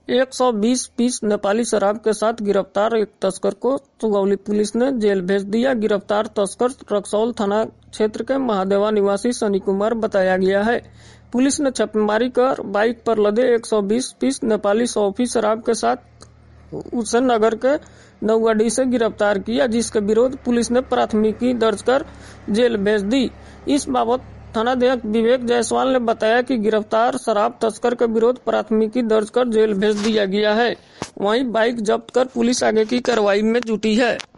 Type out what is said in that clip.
120 piece Nepali शराब के साथ गिरफ्तार एक तस्कर को सुगौली पुलिस ने जेल भेज दिया। गिरफ्तार तस्कर रक्सौल थाना क्षेत्र के महादेवा निवासी सनी कुमार बताया गया है। पुलिस ने छापेमारी कर बाइक पर लदे 120 पीस नेपाली सौफी शराब के साथ उसे नगर के नौगढ़ी से गिरफ्तार किया, जिसके विरोध पुलिस ने प्राथमिकी दर्ज कर जेल भेज दी। इस बाबत थानाध्यक्ष विवेक जायसवाल ने बताया कि गिरफ्तार शराब तस्कर के विरोध प्राथमिकी दर्ज कर जेल भेज दिया गया है। वहीं बाइक जब्त कर पुलिस आगे की कार्रवाई में जुटी है।